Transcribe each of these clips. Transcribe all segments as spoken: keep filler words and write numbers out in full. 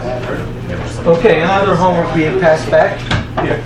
Okay, another homework being passed back. Here.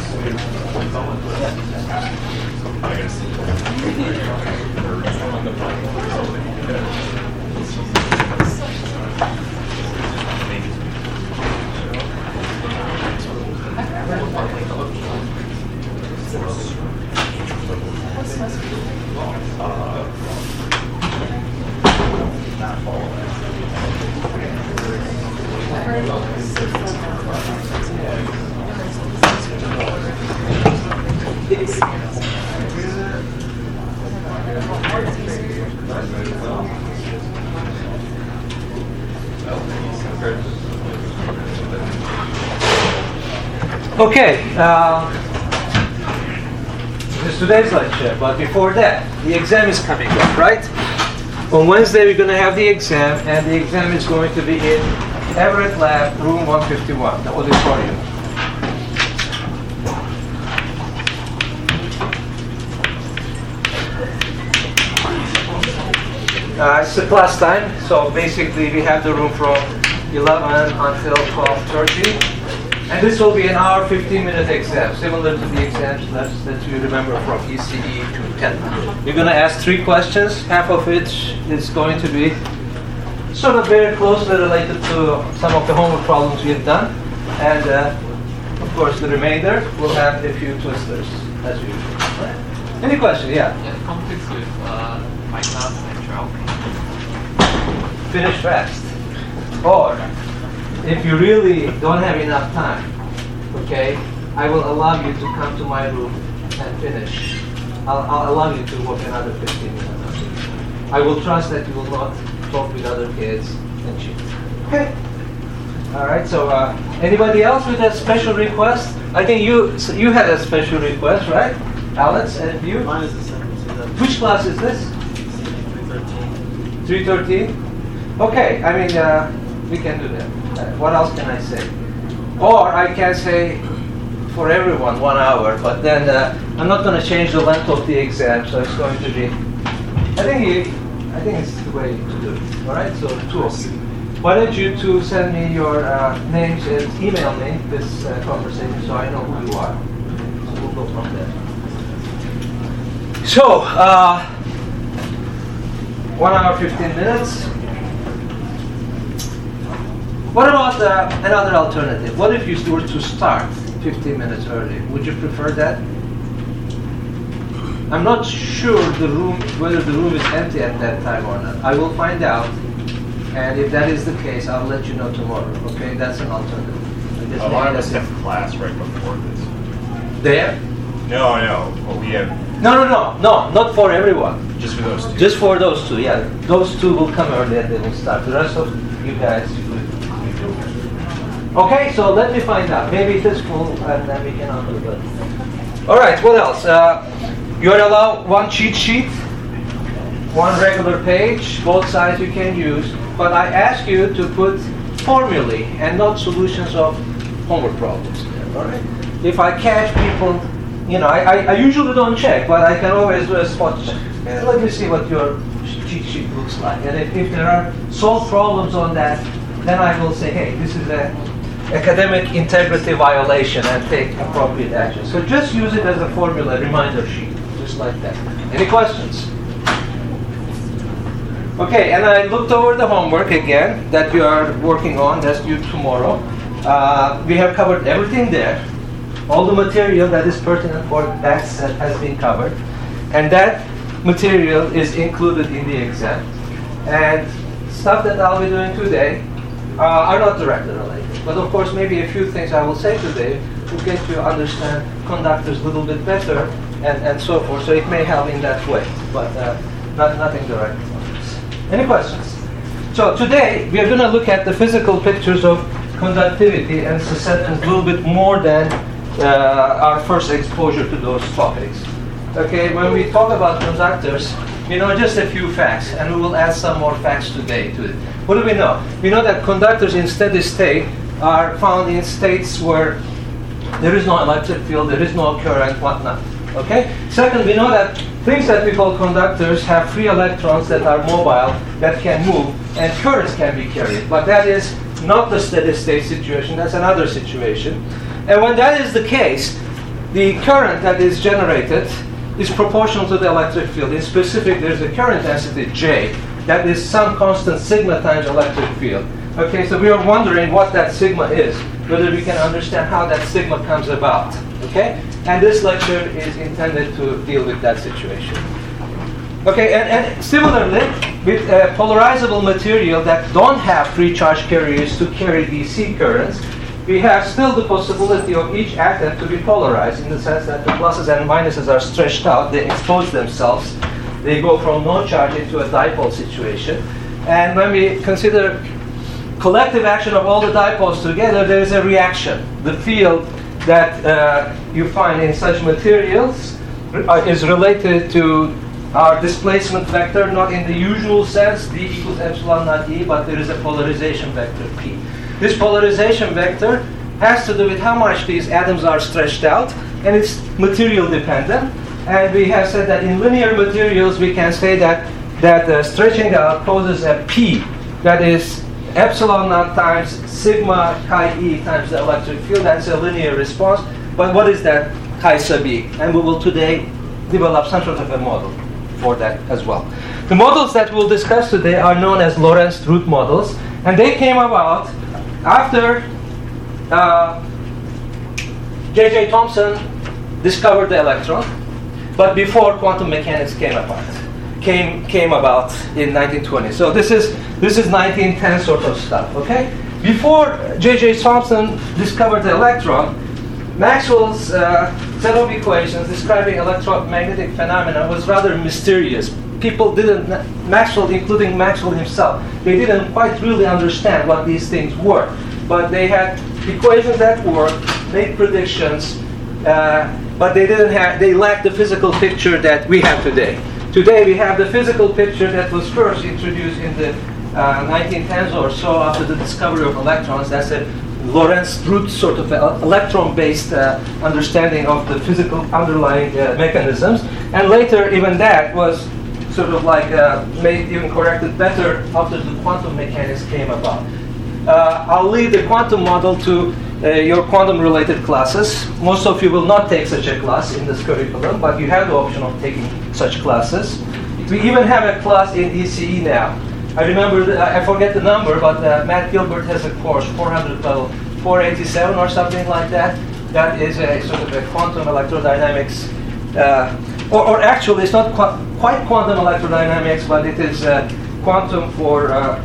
Okay, uh, this is today's lecture, but before that, the exam is coming up, right? On Wednesday, we're going to have the exam, and the exam is going to be in Everett Lab, room one fifty-one, the auditorium. Uh, it's the class time, so basically we have the room from eleven until twelve thirty. And this will be an hour, fifteen minute exam, similar to the exams that, that you remember from E C E to ten. You're going to ask three questions, half of which is going to be sort of very closely related to some of the homework problems we've done. And uh, of course, the remainder will have a few twisters, as usual. Right? Any questions? Yeah? Yeah, it conflicts with uh, my class at twelve. Finish fast. Or, if you really don't have enough time, okay, I will allow you to come to my room and finish. I'll, I'll allow you to work another fifteen minutes. I will trust that you will not talk with other kids and cheat. Okay. All right. So, uh, anybody else with a special request? I think you so you had a special request, right, Alex? And you? Mine is the same. Which class is this? three thirteen. three thirteen. Okay. I mean, uh, we can do that. Uh, what else can I say? Or I can say for everyone one hour, but then uh, I'm not going to change the length of the exam, so it's going to be. I think you, I think it's the way to do it. All right, so two of you. Why don't you two send me your uh, names and email me this uh, conversation so I know who you are. So we'll go from there. So uh, one hour, fifteen minutes. What about uh, another alternative? What if you were to start fifteen minutes early? Would you prefer that? I'm not sure the room, whether the room is empty at that time or not. I will find out, and if that is the case, I'll let you know tomorrow. Okay, that's an alternative. A lot of us have class right before this. There? No, no, but we have No, no, no, no, not for everyone. just for those two. Just for those two, yeah. Those two will come early and they will start. The rest of you guys will. Okay, so let me find out. Maybe it is full and then we can handle it. All right, what else? Uh, you're allowed one cheat sheet, one regular page, both sides you can use, but I ask you to put formulae and not solutions of homework problems. All right? If I catch people, you know, I, I, I usually don't check, but I can always do a spot check. And let me see what your cheat sheet looks like. And if, if there are solved problems on that, then I will say, hey, this is a academic integrity violation and take appropriate action. So just use it as a formula reminder sheet, just like that. Any questions? Okay, and I looked over the homework again that you are working on. That's due tomorrow. Uh, we have covered everything there. All the material that is pertinent for that set has been covered. And that material is included in the exam. And stuff that I'll be doing today uh, are not directly related. But of course, maybe a few things I will say today will get you to understand conductors a little bit better and, and so forth. So it may help in that way, but uh, not nothing direct on this. Any questions? So today, we are going to look at the physical pictures of conductivity and susceptance a little bit more than uh, our first exposure to those topics. Okay, when we talk about conductors, we know just a few facts, and we will add some more facts today to it. What do we know? We know that conductors in steady state are found in states where there is no electric field, there is no current, whatnot. Okay? Second, we know that things that we call conductors have free electrons that are mobile, that can move, and currents can be carried. But that is not the steady state situation. That's another situation. And when that is the case, the current that is generated is proportional to the electric field. In specific, there's a current density J that is some constant sigma times electric field. Okay, so we are wondering what that sigma is, whether we can understand how that sigma comes about. Okay, and this lecture is intended to deal with that situation. Okay, and, and similarly, with uh, polarizable material that don't have free charge carriers to carry D C currents, we have still the possibility of each atom to be polarized in the sense that the pluses and minuses are stretched out, they expose themselves, they go from no charge into a dipole situation. And when we consider collective action of all the dipoles together, there is a reaction. The field that uh, you find in such materials uh, is related to our displacement vector, not in the usual sense, d equals epsilon naught e, but there is a polarization vector, p. This polarization vector has to do with how much these atoms are stretched out, and it's material dependent. And we have said that in linear materials, we can say that, that uh, stretching out causes a p, that is epsilon naught times sigma chi e times the electric field. That's a linear response. But what is that chi sub e? And we will today develop some sort of a model for that as well. The models that we'll discuss today are known as Lorentz root models, and they came about after uh, J J Thomson discovered the electron, but before quantum mechanics came about. Came came about in nineteen twenty. So this is this is nineteen ten sort of stuff. Okay. Before J J Thomson discovered the electron, Maxwell's uh, set of equations describing electromagnetic phenomena was rather mysterious. People didn't, Maxwell, including Maxwell himself, they didn't quite really understand what these things were. But they had equations that worked, made predictions, uh, but they didn't have, they lacked the physical picture that we have today. Today we have the physical picture that was first introduced in the uh, nineteen tens or so after the discovery of electrons. That's a Lorentz root sort of electron-based uh, understanding of the physical underlying uh, mechanisms. And later even that was sort of like uh, made even corrected better after the quantum mechanics came about. Uh, I'll leave the quantum model to uh, your quantum-related classes. Most of you will not take such a class in this curriculum, but you have the option of taking such classes. We even have a class in E C E now. I remember, the, I forget the number, but uh, Matt Gilbert has a course, four hundred level, four eighty-seven or something like that. That is a sort of a quantum electrodynamics, uh, or, or actually it's not qu quite quantum electrodynamics, but it is uh, quantum for uh,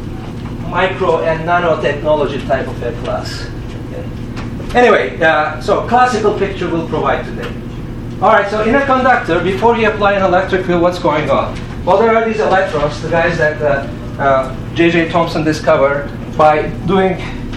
micro and nanotechnology type of a class. Okay. Anyway, uh, so classical picture we'll provide today. All right, so in a conductor, before you apply an electric field, what's going on? Well, there are these electrons, the guys that uh, uh, J J Thomson discovered by doing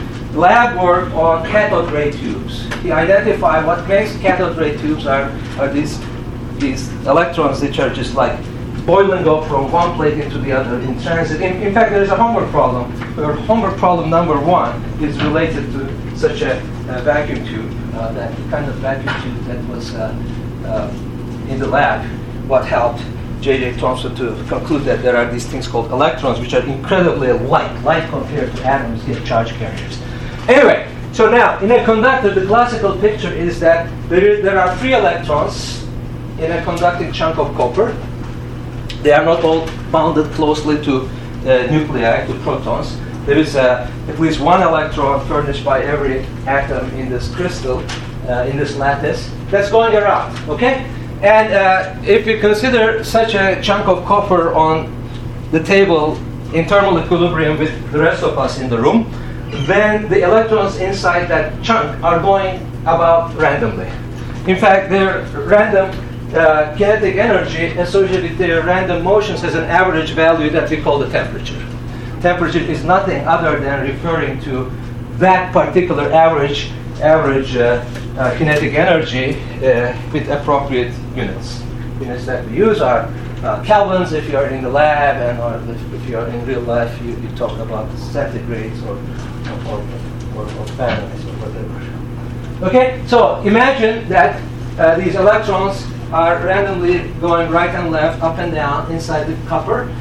lab work on cathode ray tubes. He identified what makes cathode ray tubes are, are these, these electrons which are just like boiling up from one plate into the other in transit. In, in fact, there's a homework problem, where homework problem number one is related to such a, a vacuum tube, uh, that kind of vacuum tube that was uh, uh, in the lab, what helped J J Thomson to conclude that there are these things called electrons, which are incredibly light, light compared to atoms, get charge carriers. Anyway, so now in a conductor, the classical picture is that there, is, there are three electrons in a conducting chunk of copper. They are not all bounded closely to uh, nuclei, to protons. There is uh, at least one electron furnished by every atom in this crystal, uh, in this lattice, that's going around, okay? And uh, if you consider such a chunk of copper on the table in thermal equilibrium with the rest of us in the room, then the electrons inside that chunk are going about randomly. In fact, their random uh, kinetic energy associated with their random motions has an average value that we call the temperature. Temperature is nothing other than referring to that particular average average uh, uh, kinetic energy uh, with appropriate units. Units that we use are uh, kelvins if you are in the lab, and or if, if you are in real life, you, you talk about centigrades or or, or, or Fahrenheit or whatever. Okay, so imagine that uh, these electrons are randomly going right and left, up and down inside the copper.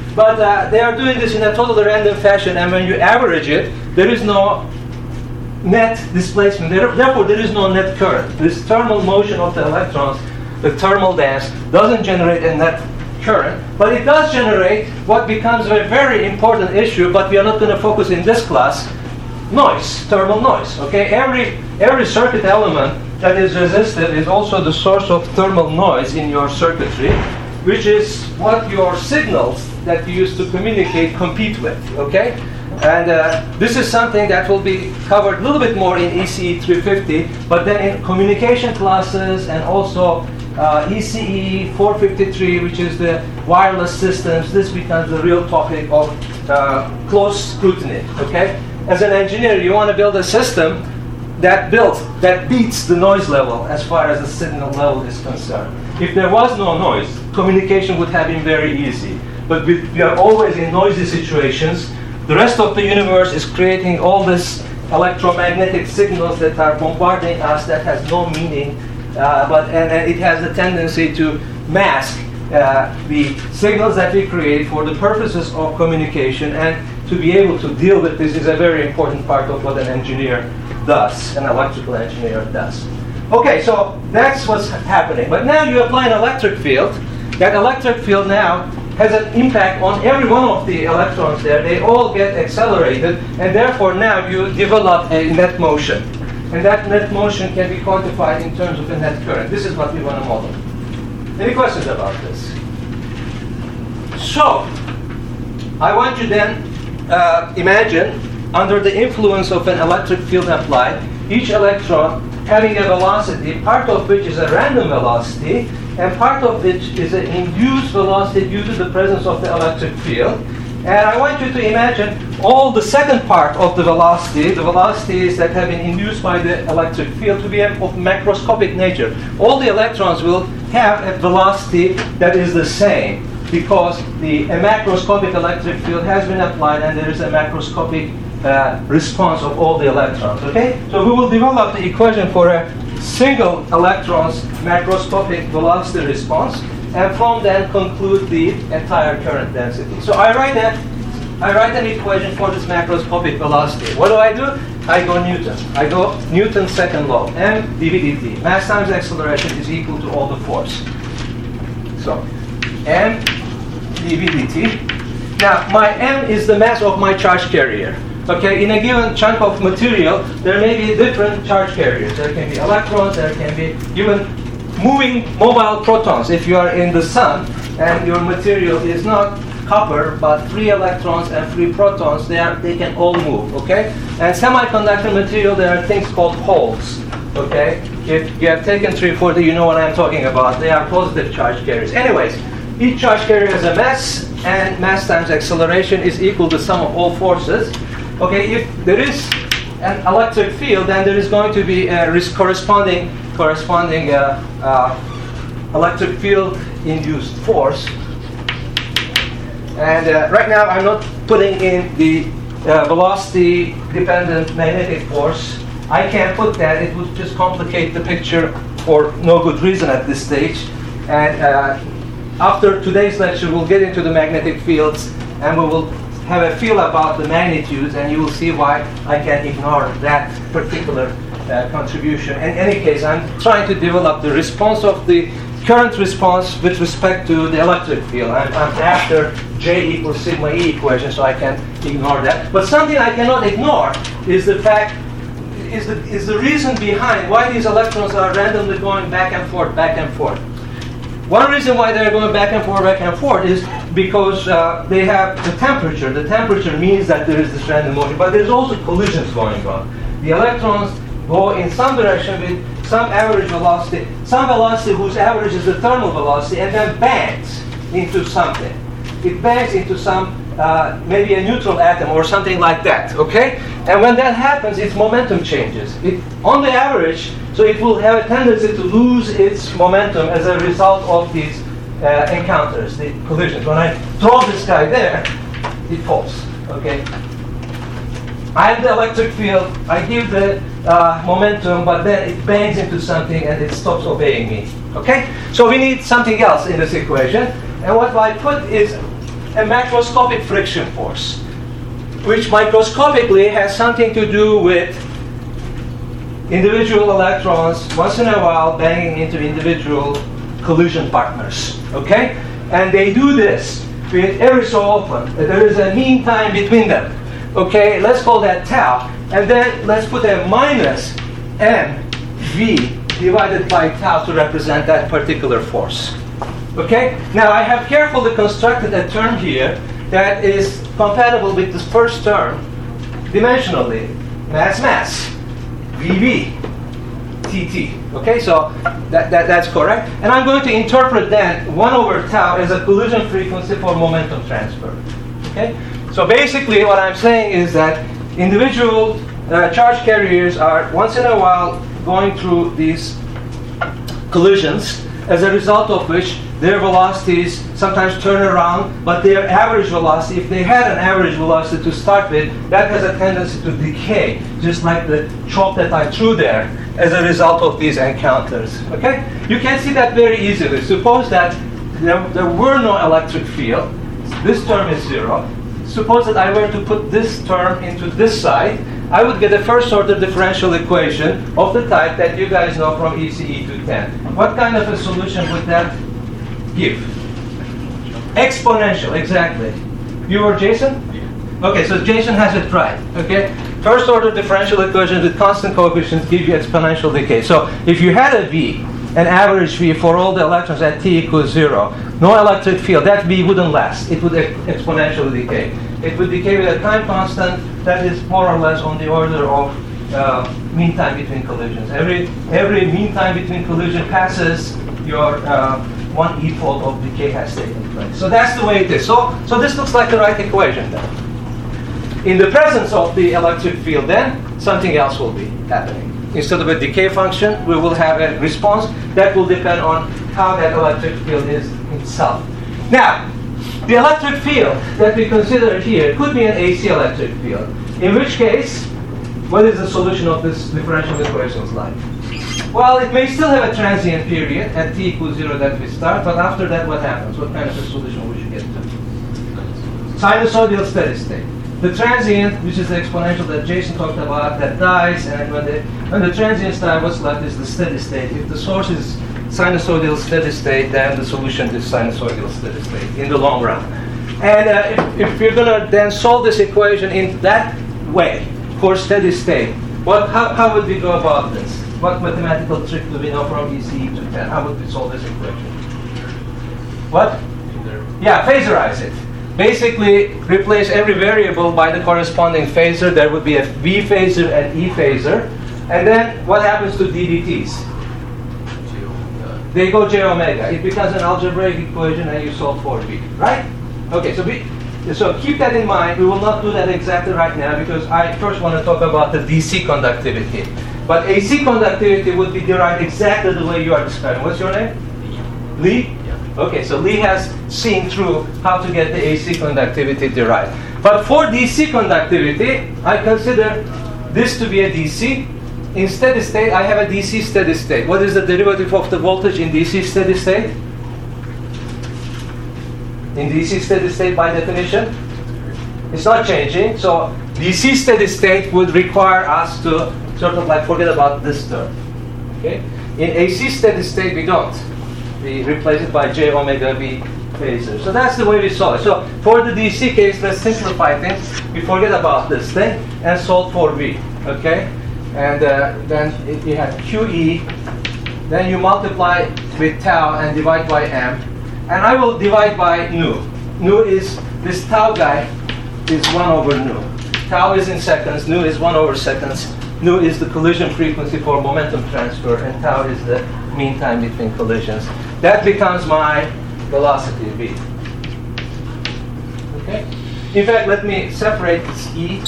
But uh, they are doing this in a totally random fashion, and when you average it, there is no net displacement. There, therefore, there is no net current. This thermal motion of the electrons, the thermal dance, doesn't generate a net current, but it does generate what becomes a very important issue, but we are not going to focus in this class, noise, thermal noise. Okay, every, every circuit element that is resistive is also the source of thermal noise in your circuitry, which is what your signals that you use to communicate compete with, okay? And uh, this is something that will be covered a little bit more in E C E three fifty, but then in communication classes and also uh, E C E four fifty-three, which is the wireless systems, this becomes the real topic of uh, close scrutiny, okay? As an engineer, you want to build a system that builds, that beats the noise level as far as the signal level is concerned. If there was no noise, communication would have been very easy. But we, we are always in noisy situations. The rest of the universe is creating all these electromagnetic signals that are bombarding us that has no meaning, uh, but and, and it has a tendency to mask uh, the signals that we create for the purposes of communication, and to be able to deal with this is a very important part of what an engineer does, an electrical engineer does. Okay, so that's what's happening. But now you apply an electric field. That electric field now has an impact on every one of the electrons there. They all get accelerated, and therefore now you develop a net motion. And that net motion can be quantified in terms of a net current. This is what we want to model. Any questions about this? So, I want you then uh, imagine under the influence of an electric field applied, each electron having a velocity, part of which is a random velocity, and part of which is an induced velocity due to the presence of the electric field. And I want you to imagine all the second part of the velocity, the velocities that have been induced by the electric field, to be of macroscopic nature. All the electrons will have a velocity that is the same, because the, a macroscopic electric field has been applied, and there is a macroscopic uh, response of all the electrons. Okay? So we will develop the equation for a single electron's macroscopic velocity response, and from then conclude the entire current density. So I write a, I write an equation for this macroscopic velocity. What do I do? I go Newton. I go Newton's second law, m dv dt. Mass times acceleration is equal to all the force. So m dv dt. Now my m is the mass of my charge carrier. Okay, in a given chunk of material, there may be different charge carriers. There can be electrons, there can be even moving mobile protons. If you are in the sun and your material is not copper, but free electrons and free protons, they, are, they can all move, okay? And semiconductor material, there are things called holes, okay? If you have taken three forty, you know what I'm talking about. They are positive charge carriers. Anyways, each charge carrier has a mass, and mass times acceleration is equal to the sum of all forces. Okay, if there is an electric field, then there is going to be a corresponding corresponding uh, uh, electric field induced force. And uh, right now I'm not putting in the uh, velocity dependent magnetic force. I can't put that. It would just complicate the picture for no good reason at this stage. And uh, after today's lecture, we'll get into the magnetic fields, and we will have a feel about the magnitudes, and you will see why I can ignore that particular uh, contribution. In any case, I'm trying to develop the response of the current response with respect to the electric field. I'm, I'm after J equals sigma E equation, so I can ignore that. But something I cannot ignore is the fact, is the, is the reason behind why these electrons are randomly going back and forth, back and forth. One reason why they're going back and forth, back and forth is because uh, they have the temperature. The temperature means that there is this random motion, but there's also collisions going on. The electrons go in some direction with some average velocity, some velocity whose average is the thermal velocity, and then bangs into something. It bangs into some, uh, maybe a neutral atom or something like that, okay? And when that happens, its momentum changes. It, on the average, so it will have a tendency to lose its momentum as a result of these uh, encounters, the collisions. When I throw this guy there, it falls, okay? I have the electric field, I give the uh, momentum, but then it bangs into something and it stops obeying me, okay? So we need something else in this equation, and what I put is a macroscopic friction force, which microscopically has something to do with individual electrons once in a while banging into individual collision partners, okay? And they do this with every so often. There is a mean time between them, okay? Let's call that tau. And then let's put a minus mv divided by tau to represent that particular force. Okay? Now I have carefully constructed a term here that is compatible with this first term dimensionally. Mass mass. V V. T T. Okay, so that, that, that's correct. And I'm going to interpret then one over tau as a collision frequency for momentum transfer. Okay? So basically what I'm saying is that individual uh, charge carriers are once in a while going through these collisions, as a result of which their velocities sometimes turn around, but their average velocity, if they had an average velocity to start with, that has a tendency to decay, just like the chalk that I threw there, as a result of these encounters. Okay? You can see that very easily. Suppose that there, there were no electric field. This term is zero. Suppose that I were to put this term into this side, I would get a first order differential equation of the type that you guys know from E C E two ten. What kind of a solution would that give? Exponential, exactly. You or Jason? Okay, so Jason has it right. Okay, first order differential equations with constant coefficients give you exponential decay. So if you had a V, an average V for all the electrons at t equals zero, no electric field, that V wouldn't last. It would ex- exponentially decay. It would decay with a time constant that is more or less on the order of uh, mean time between collisions. Every every mean time between collision passes, your uh, one e-fold of decay has taken place. So that's the way it is. So so this looks like the right equation then. In the presence of the electric field, then something else will be happening. Instead of a decay function, we will have a response that will depend on how that electric field is itself. Now, the electric field that we consider here could be an A C electric field, in which case, what is the solution of this differential equations like? Well, it may still have a transient period at t equals zero that we start, but after that, what happens? What kind of a solution we should get to? Sinusoidal steady state. The transient, which is the exponential that Jason talked about, that dies, and when the when the transients die, what's left is the steady state. If the source is sinusoidal steady state, then the solution is sinusoidal steady state in the long run. And uh, if, if you're going to then solve this equation in that way for steady state, what how, how would we go about this? What mathematical trick do we know from E C E two ten? How would we solve this equation? What? Yeah, phasorize it. Basically, replace every variable by the corresponding phasor. There would be a V phasor and E phasor. And then what happens to D D Ts? They go j omega. It becomes an algebraic equation and you solve for V, right? Okay, so we, so keep that in mind. We will not do that exactly right now because I first want to talk about the D C conductivity. But A C conductivity would be derived exactly the way you are describing. What's your name? Lee? Okay, so Lee has seen through how to get the A C conductivity derived. But for D C conductivity, I consider this to be a D C. In steady state, I have a D C steady state. What is the derivative of the voltage in D C steady state? In D C steady state, by definition, it's not changing. So D C steady state would require us to sort of like forget about this term. Okay? In A C steady state, we don't. We replace it by j omega v phasor. So that's the way we solve it. So for the D C case, let's simplify things. We forget about this thing and solve for V. Okay? And uh, then it, you have Q E. Then you multiply with tau and divide by m. And I will divide by nu. Nu is, this tau guy is one over nu. Tau is in seconds. Nu is one over seconds. Nu is the collision frequency for momentum transfer. And tau is the mean time between collisions. That becomes my velocity v. Okay? In fact, let me separate this E.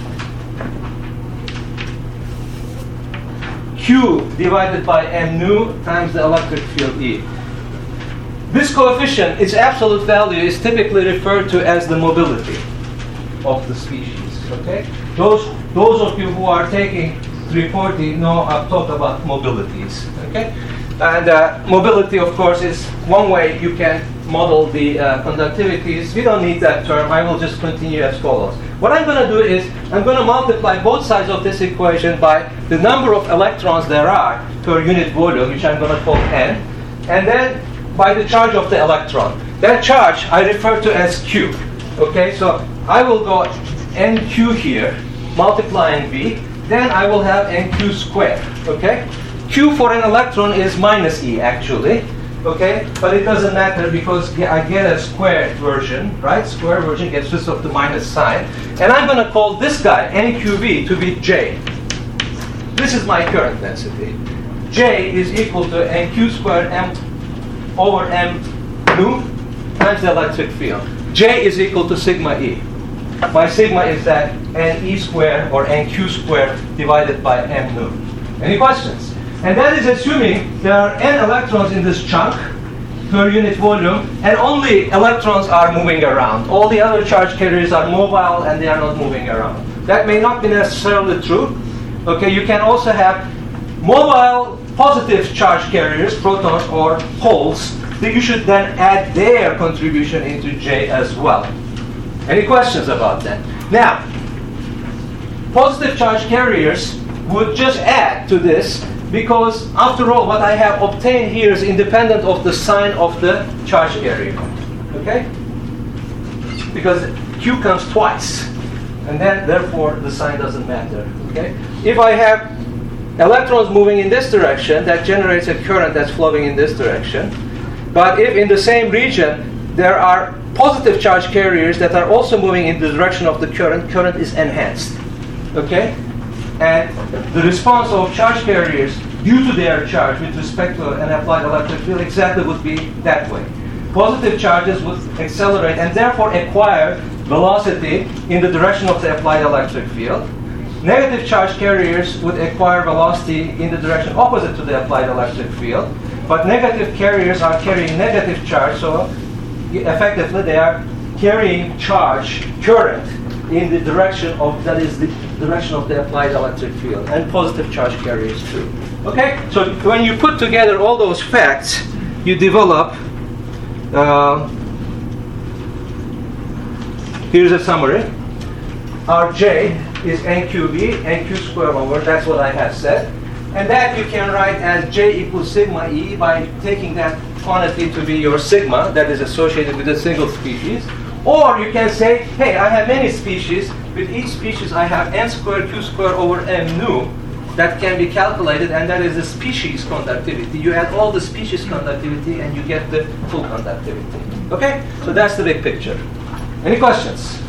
Q divided by m nu times the electric field E. This coefficient, its absolute value, is typically referred to as the mobility of the species. Okay? Those, those of you who are taking three forty know I've talked about mobilities. Okay? And uh, mobility, of course, is one way you can model the uh, conductivities. We don't need that term. I will just continue as follows. What I'm going to do is I'm going to multiply both sides of this equation by the number of electrons there are per unit volume, which I'm going to call n, and then by the charge of the electron. That charge I refer to as Q. Okay, so I will go nq here, multiplying V, then I will have nq squared. Okay, Q for an electron is minus E actually. Okay, but it doesn't matter because I get a squared version, right? Square version gets rid of the minus sign, and I'm going to call this guy nqV to be J. This is my current density. J is equal to nq squared m over m nu times the electric field. J is equal to sigma E. My sigma is that ne squared or nq squared divided by m nu. Any questions? And that is assuming there are n electrons in this chunk per unit volume, and only electrons are moving around. All the other charge carriers are mobile and they are not moving around. That may not be necessarily true. Okay, you can also have mobile positive charge carriers, protons or holes, that you should then add their contribution into J as well. Any questions about that? Now, positive charge carriers would just add to this, because after all, what I have obtained here is independent of the sign of the charge carrier. Okay? Because Q comes twice, and then therefore the sign doesn't matter. Okay? If I have electrons moving in this direction, that generates a current that's flowing in this direction. But if in the same region there are positive charge carriers that are also moving in the direction of the current, current is enhanced. Okay? And the response of charge carriers due to their charge with respect to an applied electric field exactly would be that way. Positive charges would accelerate and therefore acquire velocity in the direction of the applied electric field. Negative charge carriers would acquire velocity in the direction opposite to the applied electric field. But negative carriers are carrying negative charge, so effectively they are carrying charge, current, in the direction of, that is the direction of the applied electric field, and positive charge carriers too. Okay, so when you put together all those facts, you develop, uh, here's a summary. Our J is nqV, nq squared over, that's what I have said. And that you can write as J equals sigma E by taking that quantity to be your sigma that is associated with a single species. Or you can say, hey, I have many species. With each species, I have n squared q squared over m nu that can be calculated, and that is the species conductivity. You add all the species conductivity, and you get the full conductivity. Okay? So that's the big picture. Any questions?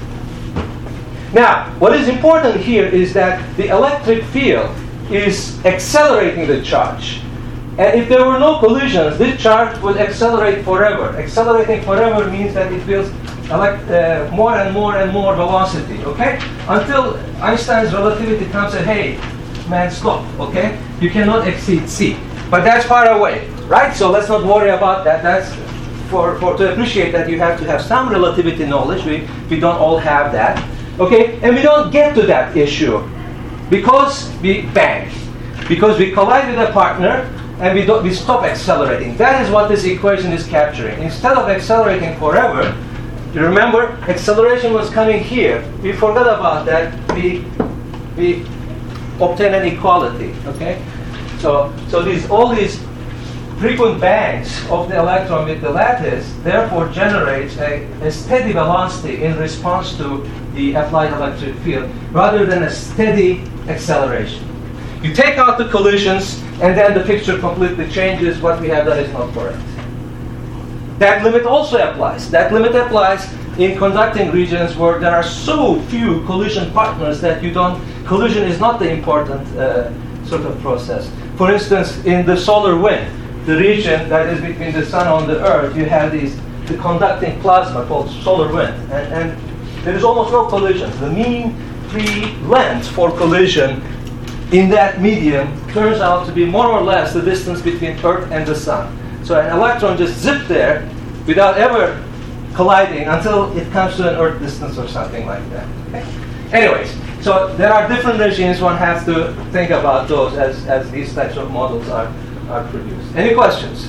Now, what is important here is that the electric field is accelerating the charge. And if there were no collisions, this charge would accelerate forever. Accelerating forever means that it feels elect, uh, more and more and more velocity, okay? Until Einstein's relativity comes and, hey, man, stop, okay? You cannot exceed C. But that's far away, right? So let's not worry about that. That's for, for to appreciate that you have to have some relativity knowledge. We, we don't all have that, okay? And we don't get to that issue because we bang. Because we collide with a partner and we, don't, we stop accelerating. That is what this equation is capturing. Instead of accelerating forever, you remember, acceleration was coming here. We forgot about that. We we obtain an equality. Okay, so so these all these frequent bangs of the electron with the lattice therefore generates a, a steady velocity in response to the applied electric field, rather than a steady acceleration. You take out the collisions, and then the picture completely changes. What we have done is not correct. That limit also applies. That limit applies in conducting regions where there are so few collision partners that you don't, collision is not the important uh, sort of process. For instance, in the solar wind, the region that is between the sun and the earth, you have these, the conducting plasma called solar wind. And, and there is almost no collision. The mean free length for collision in that medium turns out to be more or less the distance between earth and the sun. So an electron just zips there without ever colliding until it comes to an Earth distance or something like that. Okay? Anyways, so there are different regimes. One has to think about those as, as these types of models are, are produced. Any questions?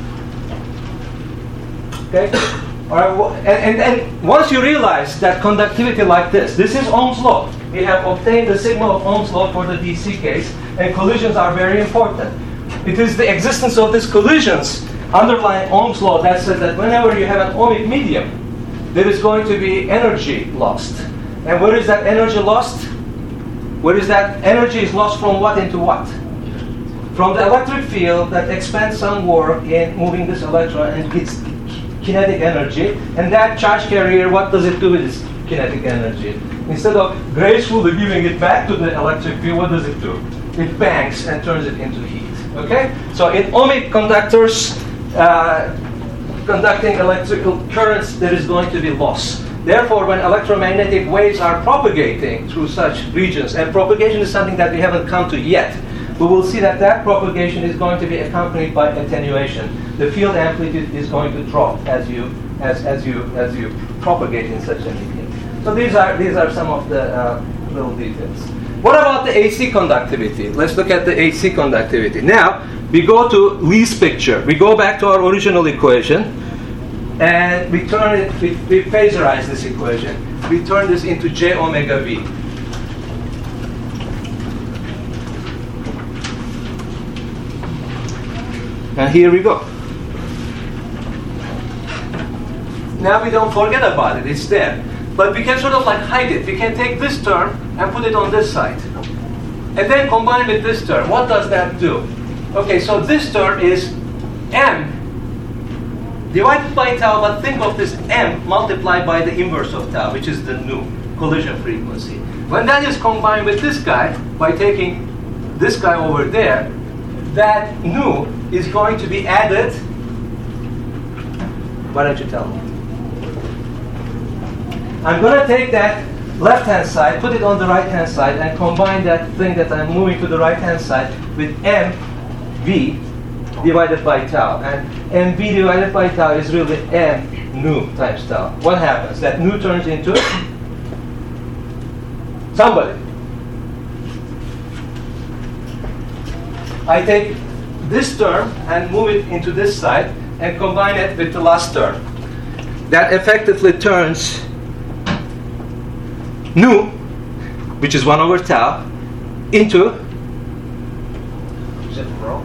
Okay? All right, well, and, and, and once you realize that conductivity like this, this is Ohm's law. We have obtained the sigma of Ohm's law for the D C case, and collisions are very important. It is the existence of these collisions underlying Ohm's law that says that whenever you have an ohmic medium, there is going to be energy lost. And where is that energy lost? Where is that energy is lost from what into what? From the electric field that expends some work in moving this electron and gets kinetic energy. And that charge carrier, what does it do with this kinetic energy? Instead of gracefully giving it back to the electric field, what does it do? It bangs and turns it into heat. Okay? So in ohmic conductors, uh, conducting electrical currents, there is going to be loss. Therefore, when electromagnetic waves are propagating through such regions, and propagation is something that we haven't come to yet, we will see that that propagation is going to be accompanied by attenuation. The field amplitude is going to drop as you as, as you as you propagate in such a medium. So these are these are some of the uh, little details. What about the A C conductivity? Let's look at the A C conductivity. Now we go to Lee's picture. We go back to our original equation, and we turn it. We, we phasorize this equation. We turn this into J omega V. And here we go. Now we don't forget about it, it's there. But we can sort of like hide it. We can take this term and put it on this side. And then combine with this term. What does that do? Okay, so this term is m divided by tau, but think of this m multiplied by the inverse of tau, which is the nu, collision frequency. When that is combined with this guy, by taking this guy over there, that nu is going to be added. Why don't you tell me? I'm going to take that left-hand side, put it on the right-hand side, and combine that thing that I'm moving to the right-hand side with mv divided by tau. And mv divided by tau is really m nu times tau. What happens? That nu turns into somebody. I take this term and move it into this side and combine it with the last term. That effectively turns nu, which is one over tau, into, is it rho?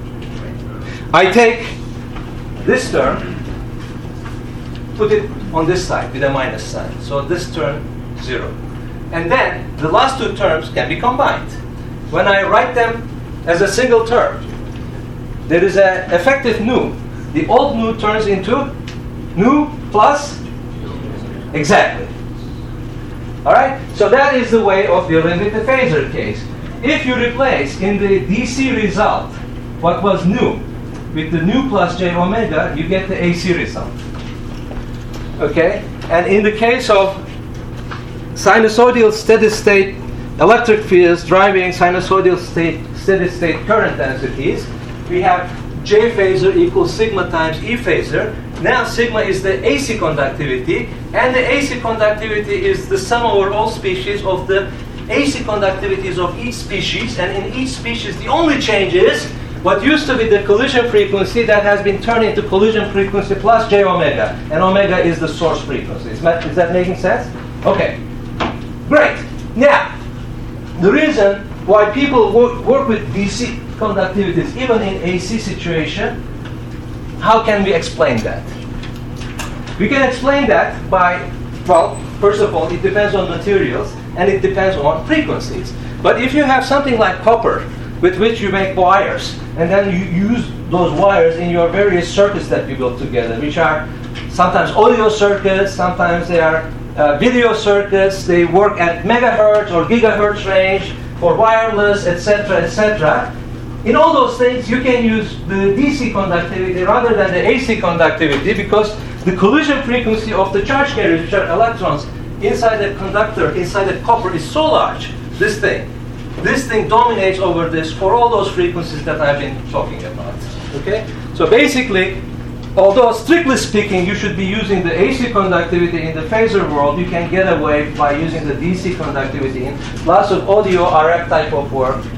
I take this term, put it on this side with a minus sign. So this term, zero. And then the last two terms can be combined. When I write them as a single term, there is an effective nu. The old nu turns into nu plus, exactly. All right? So that is the way of dealing with the phasor case. If you replace in the D C result what was nu with the nu plus j omega, you get the A C result. Okay? And in the case of sinusoidal steady-state electric fields driving sinusoidal state, steady-state current densities, we have J phasor equals sigma times E phasor. Now sigma is the A C conductivity, and the A C conductivity is the sum over all species of the A C conductivities of each species. And in each species, the only change is what used to be the collision frequency that has been turned into collision frequency plus J omega. And omega is the source frequency. Is that, is that making sense? Okay. Great. Now, the reason why people work, work with D C conductivities, even in A C situation, how can we explain that? We can explain that by, well, first of all, it depends on materials and it depends on frequencies. But if you have something like copper with which you make wires, and then you use those wires in your various circuits that you build together, which are sometimes audio circuits, sometimes they are uh, video circuits, they work at megahertz or gigahertz range for wireless, et cetera, et cetera. In all those things, you can use the D C conductivity rather than the A C conductivity because the collision frequency of the charge carriers, which are electrons, inside the conductor, inside the copper, is so large, this thing. This thing dominates over this for all those frequencies that I've been talking about. Okay? So basically, although strictly speaking, you should be using the A C conductivity in the phasor world, you can get away by using the D C conductivity in lots of audio R F type of work.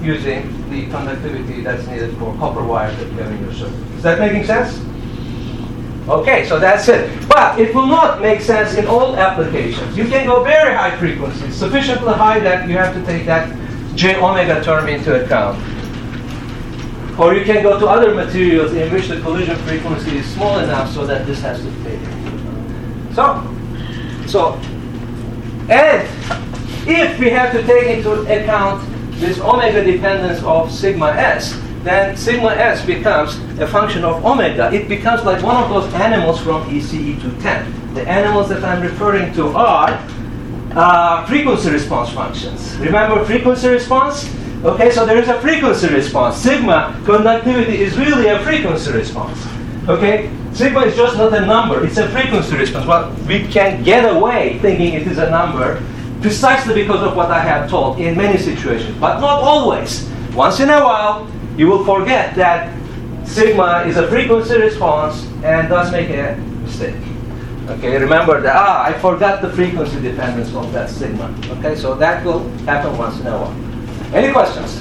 using the conductivity that's needed for copper wire that you have in your circuit. Is that making sense? Okay, so that's it. But it will not make sense in all applications. You can go very high frequencies, sufficiently high that you have to take that J omega term into account. Or you can go to other materials in which the collision frequency is small enough so that this has to fit. So, so, and if we have to take into account this omega dependence of sigma s, then sigma s becomes a function of omega. It becomes like one of those animals from E C E two ten. The animals that I'm referring to are uh, frequency response functions. Remember frequency response? Okay, so there is a frequency response. Sigma conductivity is really a frequency response. Okay, sigma is just not a number, it's a frequency response. Well, we can get away thinking it is a number precisely because of what I have told in many situations, but not always. Once in a while, you will forget that sigma is a frequency response and thus make a mistake. Okay, remember that, ah, I forgot the frequency dependence of that sigma. Okay, so that will happen once in a while. Any questions?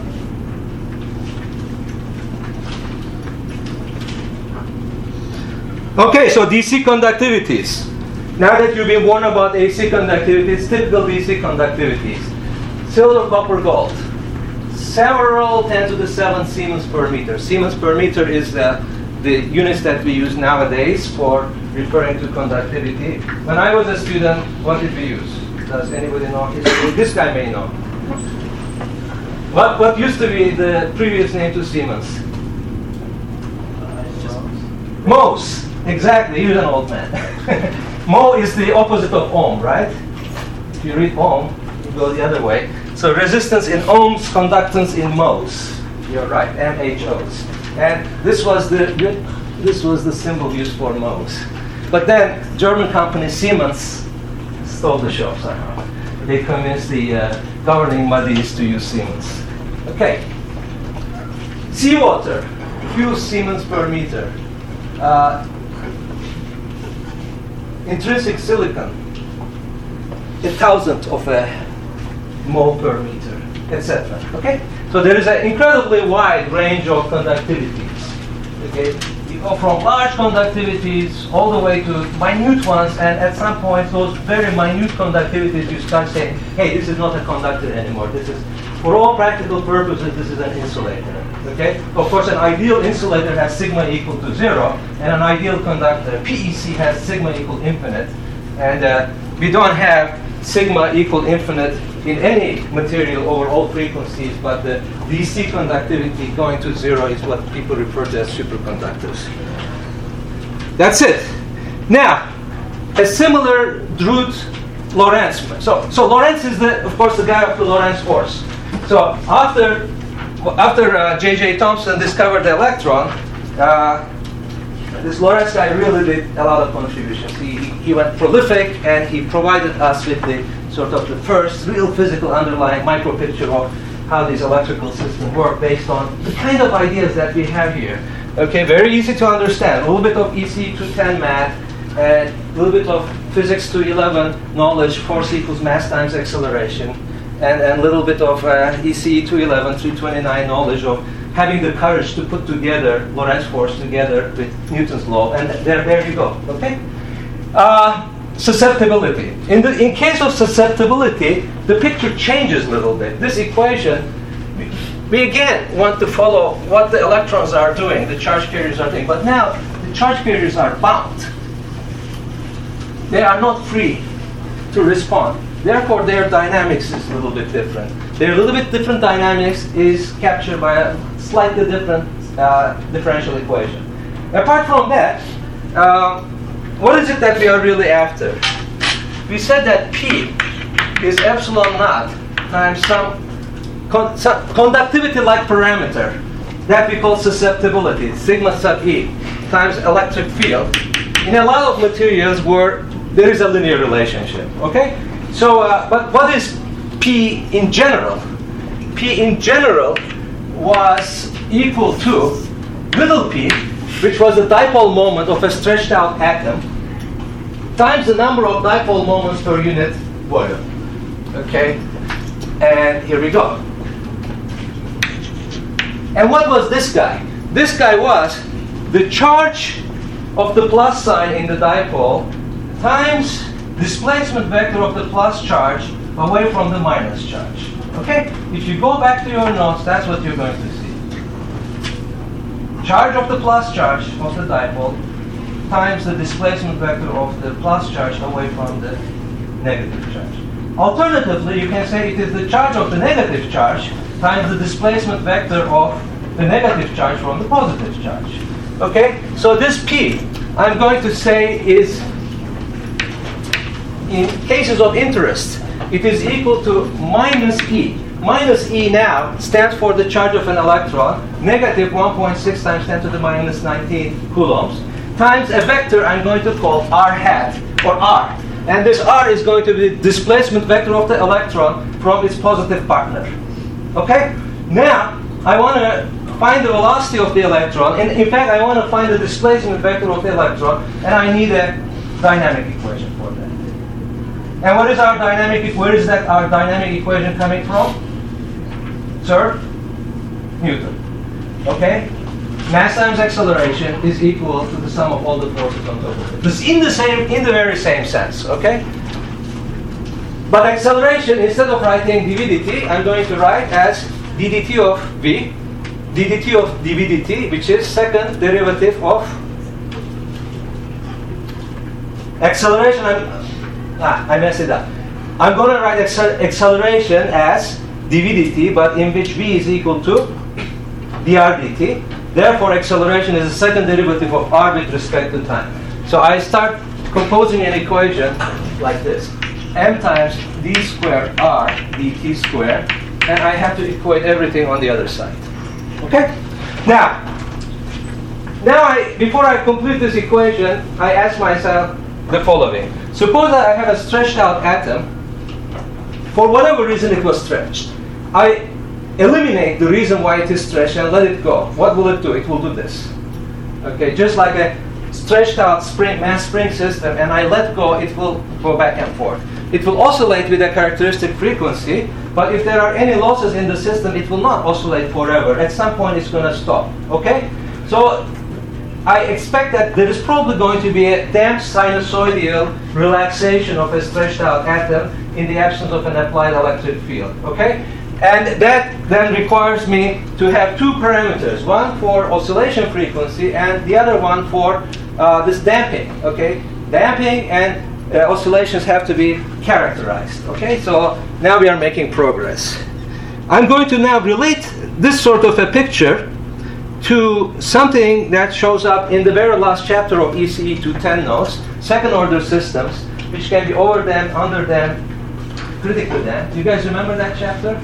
Okay, so D C conductivities. Now that you've been warned about A C conductivities, typical D C conductivities. Silver, copper, gold. Several ten to the seven Siemens per meter. Siemens per meter is the, the units that we use nowadays for referring to conductivity. When I was a student, what did we use? Does anybody know history? This guy may know. What, what used to be the previous name to Siemens? Mohs. Exactly, he's an old man. Mo is the opposite of ohm, right? If you read ohm, you go the other way. So resistance in ohms, conductance in mohs. You're right, M H Os. And this was the this was the symbol used for mohs. But then German company Siemens stole the show somehow. They convinced the uh, governing bodies to use Siemens. Okay. Seawater, few Siemens per meter. Uh, intrinsic silicon, a thousandth of a mole per meter, et cetera. Okay? So there is an incredibly wide range of conductivities. Okay? You go from large conductivities all the way to minute ones, and at some point those very minute conductivities you start saying, hey, this is not a conductor anymore. This is, for all practical purposes, this is an insulator. Okay? Of course, an ideal insulator has sigma equal to zero, and an ideal conductor, P E C, has sigma equal infinite. And uh, we don't have sigma equal infinite in any material over all frequencies, but the D C conductivity going to zero is what people refer to as superconductors. That's it. Now, a similar Drude-Lorentz. So, so Lorentz is, the, of course, the guy of the Lorentz force. So after after uh, J J Thomson discovered the electron, uh, this Lorentz guy really did a lot of contributions. He, he went prolific, and he provided us with the sort of the first real physical underlying micro picture of how these electrical systems work based on the kind of ideas that we have here. Okay, very easy to understand. A little bit of E C E two ten math, and a little bit of physics two eleven knowledge, force equals mass times acceleration, and a little bit of uh, E C E two eleven, three twenty-nine knowledge of having the courage to put together Lorentz force together with Newton's law, and there, there you go. Okay. Uh, susceptibility. In the in case of susceptibility, the picture changes a little bit. This equation, we, we again want to follow what the electrons are doing, the charge carriers are doing, but now the charge carriers are bound. They are not free to respond. Therefore, their dynamics is a little bit different. Their little bit different dynamics is captured by a slightly different uh, differential equation. Apart from that, uh, what is it that we are really after? We said that P is epsilon naught times some, con some conductivity-like parameter that we call susceptibility, sigma sub E, times electric field. In a lot of materials where there is a linear relationship, okay? So, uh, but what is P in general? P in general was equal to little p, which was the dipole moment of a stretched out atom, times the number of dipole moments per unit volume. Okay? And here we go. And what was this guy? This guy was the charge of the plus sign in the dipole times displacement vector of the plus charge away from the minus charge. Okay? If you go back to your notes, that's what you're going to see. Charge of the plus charge of the dipole times the displacement vector of the plus charge away from the negative charge. Alternatively, you can say it is the charge of the negative charge times the displacement vector of the negative charge from the positive charge. Okay? So this P, I'm going to say is, in cases of interest, it is equal to minus E. Minus E now stands for the charge of an electron, negative one point six times ten to the minus nineteen coulombs, times a vector I'm going to call R hat, or R. And this R is going to be the displacement vector of the electron from its positive partner. Okay? Now, I want to find the velocity of the electron, and in fact, I want to find the displacement vector of the electron, and I need a dynamic equation for that. And what is our dynamic, where is that our dynamic equation coming from? Sir? Newton. Okay? Mass times acceleration is equal to the sum of all the forces on top of it. This is in the same, in the very same sense, okay? But acceleration, instead of writing dv dt, I'm going to write as d dt of v, d dt of dv dt, which is second derivative of acceleration. I'm, ah, I messed it up. I'm going to write accel acceleration as dv dt, but in which v is equal to dr dt. Therefore, acceleration is the second derivative of r with respect to time. So I start composing an equation like this. M times d squared r dt squared, and I have to equate everything on the other side. Okay? Now, now I, before I complete this equation, I ask myself the following. Suppose that I have a stretched out atom. For whatever reason it was stretched. I eliminate the reason why it is stretched and let it go. What will it do? It will do this. Okay, just like a stretched out spring, mass spring system, and I let go, it will go back and forth. It will oscillate with a characteristic frequency, but if there are any losses in the system, it will not oscillate forever. At some point, it's going to stop. Okay? So I expect that there is probably going to be a damped sinusoidal relaxation of a stretched out atom in the absence of an applied electric field. Okay? And that then requires me to have two parameters, one for oscillation frequency and the other one for uh, this damping. Okay, damping and uh, oscillations have to be characterized. Okay, so now we are making progress. I'm going to now relate this sort of a picture to something that shows up in the very last chapter of E C E two ten notes, second order systems, which can be overdamped, underdamped, critically damped. Do you guys remember that chapter?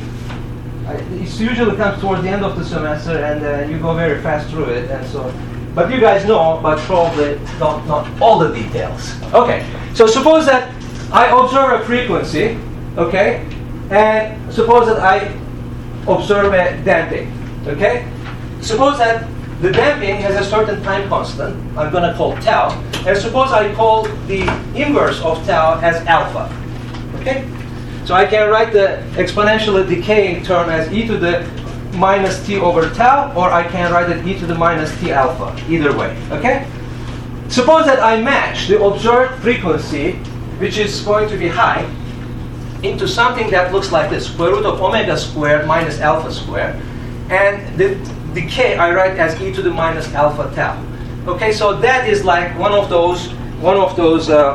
It usually comes towards the end of the semester, and uh, you go very fast through it, and so. But you guys know, but probably not not all the details. Okay, so suppose that I observe a frequency, okay, and suppose that I observe a damping, okay. Suppose that the damping has a certain time constant. I'm going to call tau, and suppose I call the inverse of tau as alpha, okay. So I can write the exponentially decaying term as e to the minus t over tau, or I can write it e to the minus t alpha, either way, okay? Suppose that I match the observed frequency, which is going to be high, into something that looks like this, square root of omega squared minus alpha squared, and the decay I write as e to the minus alpha tau. Okay, so that is like one of those, one of those uh,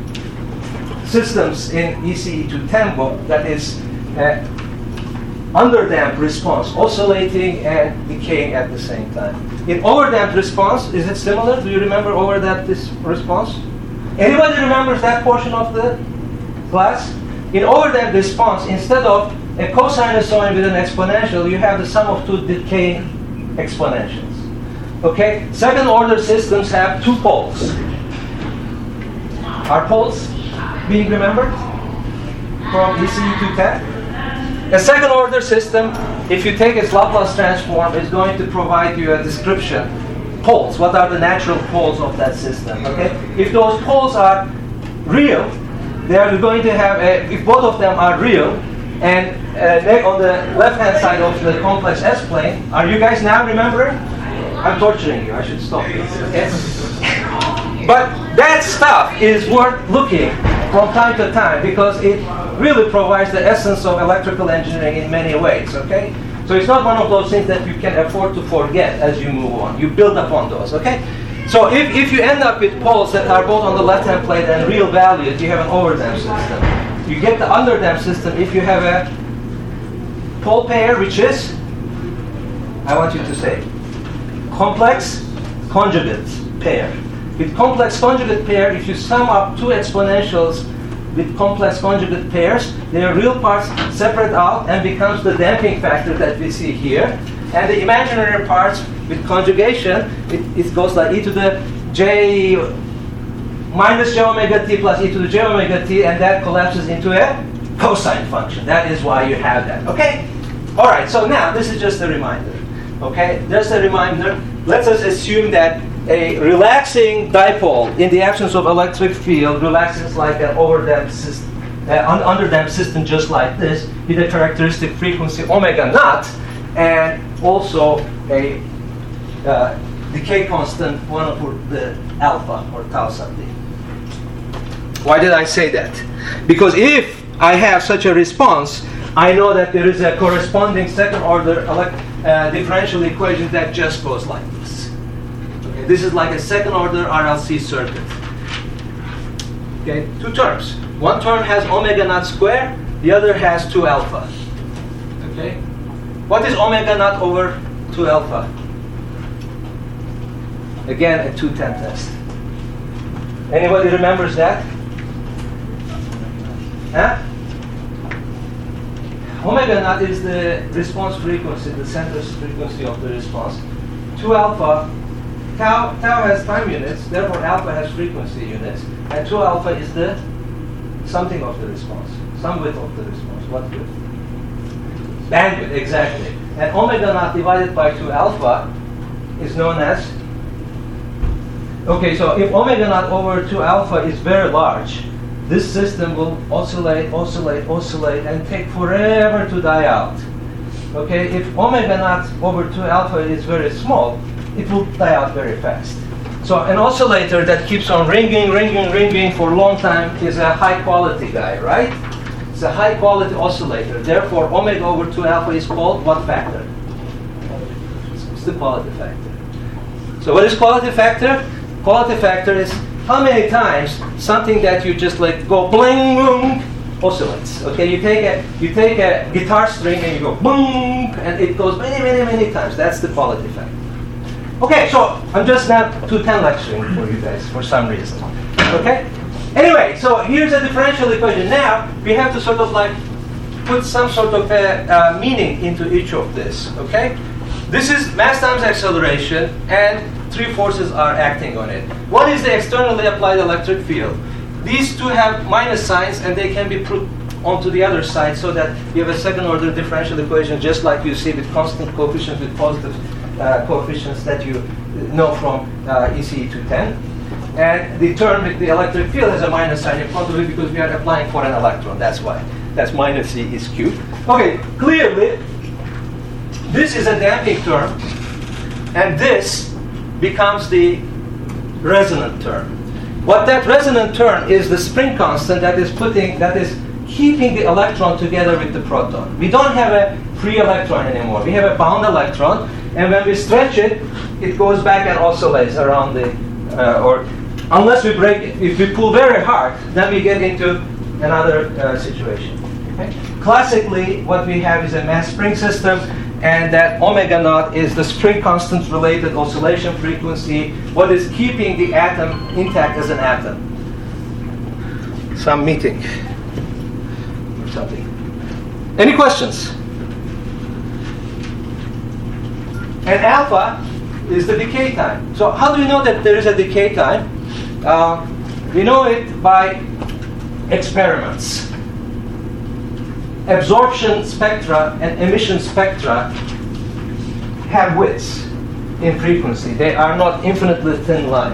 systems in E C E two ten book that is uh, underdamped response, oscillating and decaying at the same time. In overdamped response, is it similar? Do you remember overdamped this response? Anybody remembers that portion of the class? In overdamped response, instead of a cosinusoid with an exponential, you have the sum of two decaying exponentials. Okay? Second order systems have two poles. Are poles being remembered from E C E two ten? A second order system, if you take its Laplace transform, is going to provide you a description. Poles, what are the natural poles of that system? Okay? If those poles are real, they are going to have a, if both of them are real, And uh, ne- on the left-hand side of the complex S-plane, are you guys now remembering? I'm torturing you. I should stop this. Okay? But that stuff is worth looking from time to time because it really provides the essence of electrical engineering in many ways. Okay? So it's not one of those things that you can afford to forget as you move on. You build upon those. Okay? So if, if you end up with poles that are both on the left-hand plate and real values, you have an overdamped system. You get the underdamped system if you have a pole pair, which is, I want you to say, complex conjugate pair. With complex conjugate pair, if you sum up two exponentials with complex conjugate pairs, their real parts separate out and becomes the damping factor that we see here. And the imaginary parts with conjugation, it, it goes like e to the j minus j omega t plus e to the j omega t, and that collapses into a cosine function. That is why you have that. Okay? All right, so now this is just a reminder. Okay? Just a reminder. Let us assume that a relaxing dipole in the absence of electric field relaxes like an overdamped system, uh, un- underdamped system just like this, with a characteristic frequency omega naught, and also a uh, decay constant one over the alpha or tau something. Why did I say that? Because if I have such a response, I know that there is a corresponding second order elect- uh, differential equation that just goes like this. Okay, this is like a second order R L C circuit. Okay, two terms. One term has omega naught square, the other has two alpha. Okay, what is omega naught over two alpha? Again, a two ten test. Anybody remembers that? Huh? Omega naught is the response frequency, the center frequency of the response. two alpha, tau, tau has time units, therefore alpha has frequency units, and two alpha is the something of the response, some width of the response. What width? Bandwidth, exactly. And omega naught divided by two alpha is known as. Okay, so if omega naught over two alpha is very large, this system will oscillate, oscillate, oscillate, and take forever to die out. Okay, if omega naught over two alpha is very small, it will die out very fast. So an oscillator that keeps on ringing, ringing, ringing for a long time is a high quality guy, right? It's a high quality oscillator. Therefore, omega over two alpha is called what factor? It's the quality factor. So what is quality factor? Quality factor is how many times something that you just like go bling boom oscillates. Okay, you take a you take a guitar string and you go boom, and it goes many, many, many times. That's the quality factor. Okay, so I'm just now two ten lecturing for you guys for some reason. Okay. Anyway, so here's a differential equation. Now we have to sort of like put some sort of a, uh, meaning into each of this. Okay. This is mass times acceleration, and three forces are acting on it. What is the externally applied electric field? These two have minus signs, and they can be put onto the other side so that you have a second order differential equation just like you see with constant coefficients with positive uh, coefficients that you know from uh, E C E two ten. And the term with the electric field has a minus sign in front of it because we are applying for an electron. That's why. That's minus E is cubed. Okay, clearly, this is a damping term, and this becomes the resonant term. What that resonant term is the spring constant that is putting, that is keeping the electron together with the proton. We don't have a free electron anymore. We have a bound electron, and when we stretch it, it goes back and oscillates around the, uh, or unless we break it. If we pull very hard, then we get into another uh, situation. Okay? Classically, what we have is a mass spring system, and that omega naught is the spring constant related oscillation frequency, what is keeping the atom intact as an atom. Some meeting or something. Any questions? And alpha is the decay time. So how do we know that there is a decay time? Uh, we know it by experiments. Absorption spectra and emission spectra have widths in frequency. They are not infinitely thin line.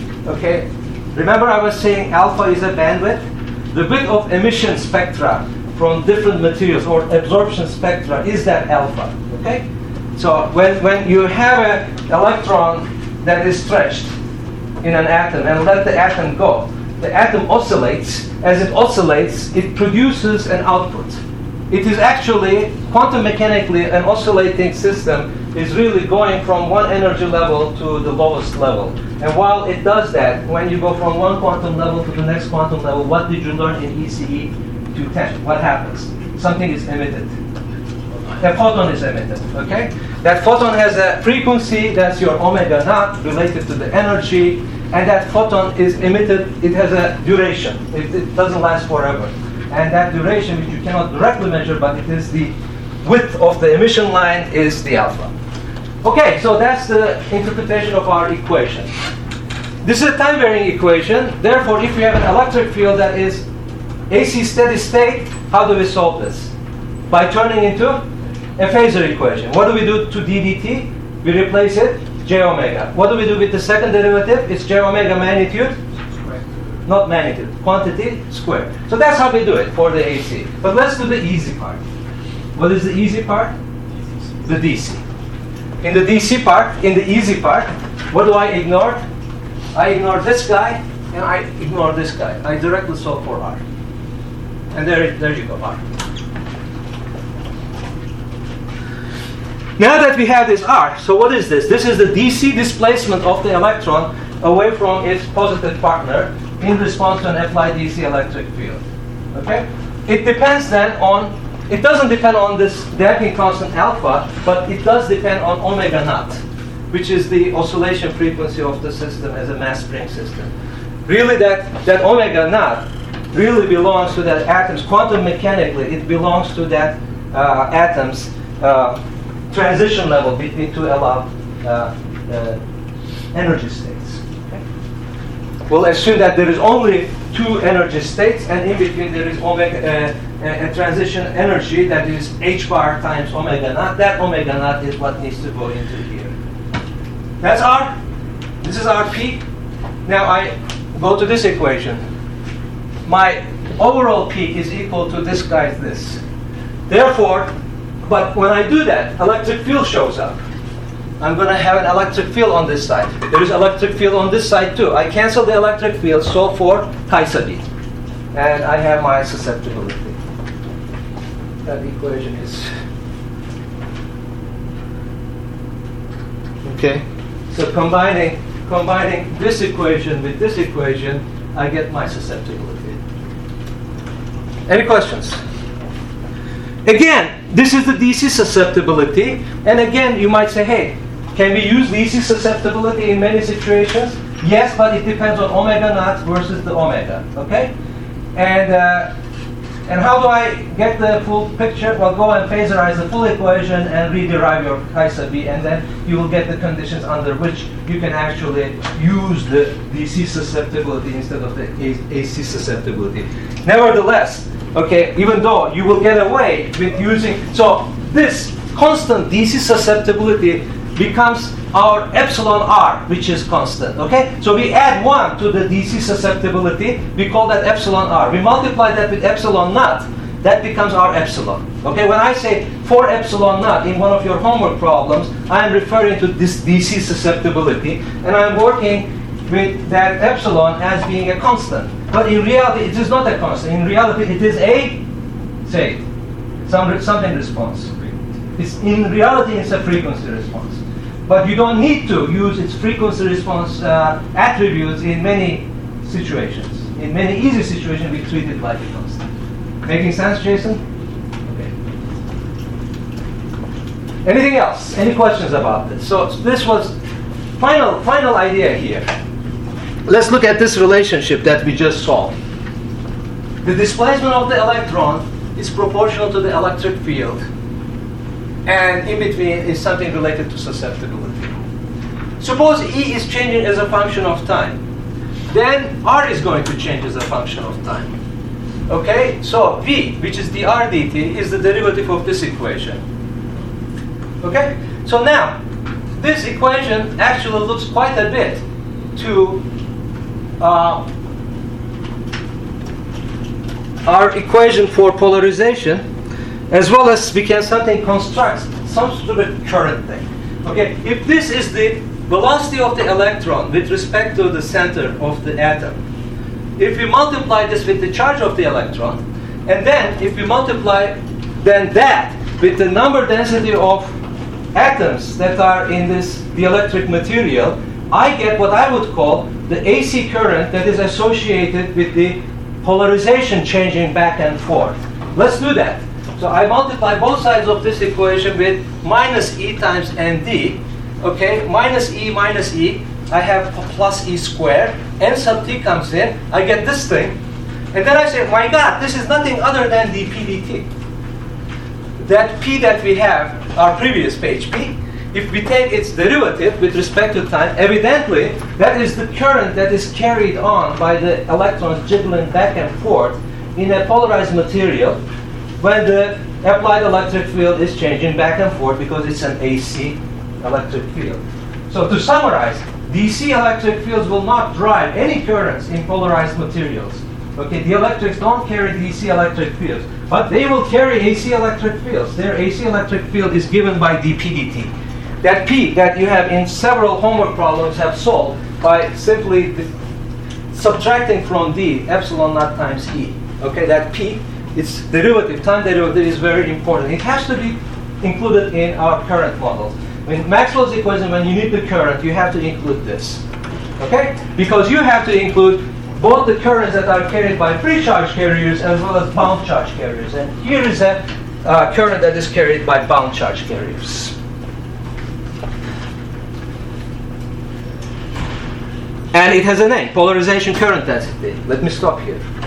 Okay? Remember I was saying alpha is a bandwidth? The width of emission spectra from different materials or absorption spectra is that alpha. Okay? So when, when you have an electron that is stretched in an atom and let the atom go, the atom oscillates. As it oscillates, it produces an output. It is actually, quantum mechanically, an oscillating system is really going from one energy level to the lowest level. And while it does that, when you go from one quantum level to the next quantum level, what did you learn in E C E two ten? What happens? Something is emitted. A photon is emitted, okay? That photon has a frequency, that's your omega naught, related to the energy, and that photon is emitted, it has a duration. It, it doesn't last forever. And that duration, which you cannot directly measure, but it is the width of the emission line, is the alpha. Okay, so that's the interpretation of our equation. This is a time-varying equation. Therefore, if we have an electric field that is A C steady state, how do we solve this? By turning into a phasor equation. What do we do to d dt? We replace it, j omega. What do we do with the second derivative? It's j omega magnitude, not magnitude, quantity squared. So that's how we do it for the A C. But let's do the easy part. What is the easy part? The D C. In the D C part, in the easy part, what do I ignore? I ignore this guy, and I ignore this guy. I directly solve for R. And there, there you go, R. Now that we have this R, so what is this? This is the D C displacement of the electron away from its positive partner in response to an applied D C electric field. Okay? It depends then on, it doesn't depend on this damping constant alpha, but it does depend on omega naught, which is the oscillation frequency of the system as a mass spring system. Really that, that omega naught really belongs to that atom's, quantum mechanically, it belongs to that uh, atom's uh, transition level between two allowed uh, uh, energy states. Okay? We'll assume that there is only two energy states, and in between there is omega, uh, a, a transition energy that is h bar times omega naught. That omega naught is what needs to go into here. That's R. This is R P. Now I go to this equation. My overall peak is equal to this guy's this. Therefore, but when I do that, electric field shows up. I'm going to have an electric field on this side. There is electric field on this side too. I cancel the electric field, solve for chi sub e. And I have my susceptibility. That equation is... Okay. So combining, combining this equation with this equation, I get my susceptibility. Any questions? Again, this is the D C susceptibility, and again, you might say, hey, can we use D C susceptibility in many situations? Yes, but it depends on omega naught versus the omega, okay? And uh, and how do I get the full picture? Well, go and phasorize the full equation and rederive your chi sub e, and then you will get the conditions under which you can actually use the D C susceptibility instead of the A C susceptibility. Nevertheless, okay, even though you will get away with using, so this constant D C susceptibility becomes our epsilon r, which is constant, okay? So we add one to the D C susceptibility, we call that epsilon r. We multiply that with epsilon naught, that becomes our epsilon. Okay, when I say for epsilon naught in one of your homework problems, I'm referring to this D C susceptibility, and I'm working with that epsilon as being a constant. But in reality, it is not a constant. In reality, it is a, say, some, something response. It's, in reality, it's a frequency response. But you don't need to use its frequency response uh, attributes in many situations. In many easy situations, we treat it like a constant. Making sense, Jason? Okay. Anything else? Any questions about this? So this was final, final idea here. Let's look at this relationship that we just solved. The displacement of the electron is proportional to the electric field, and in between is something related to susceptibility. Suppose E is changing as a function of time. Then R is going to change as a function of time. Okay? So V, which is dr dt, is the derivative of this equation. Okay? So now, this equation actually looks quite a bit to uh, our equation for polarization, as well as we can something construct some sort of current thing. Okay, if this is the velocity of the electron with respect to the center of the atom, if we multiply this with the charge of the electron, and then if we multiply then that with the number density of atoms that are in this dielectric material, I get what I would call the A C current that is associated with the polarization changing back and forth. Let's do that. So I multiply both sides of this equation with minus E times N D. Okay, minus E minus E, I have plus E squared. N sub T comes in, I get this thing. And then I say, my God, this is nothing other than dP dt. That P that we have, our previous page P, if we take its derivative with respect to time, evidently that is the current that is carried on by the electrons jiggling back and forth in a polarized material when the applied electric field is changing back and forth because it's an A C electric field. So to summarize, D C electric fields will not drive any currents in polarized materials. Okay, the electrics don't carry D C electric fields, but they will carry A C electric fields. Their A C electric field is given by dP dt. That P that you have in several homework problems have solved by simply subtracting from D epsilon naught times E. Okay, that P, its derivative, time derivative is very important. It has to be included in our current models. In Maxwell's equation, when you need the current, you have to include this. Okay? Because you have to include both the currents that are carried by free charge carriers as well as bound charge carriers. And here is a uh, current that is carried by bound charge carriers. And it has a name, polarization current density. Let me stop here.